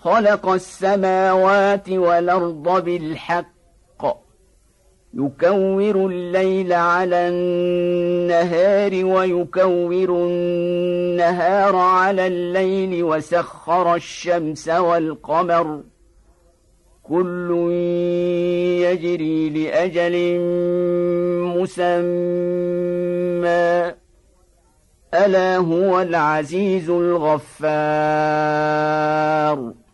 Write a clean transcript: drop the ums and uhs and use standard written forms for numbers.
خلق السماوات والأرض بالحق يكور الليل على النهار ويكور النهار على الليل وسخر الشمس والقمر كل يجري لأجل مسمى ألا هو العزيز الغفار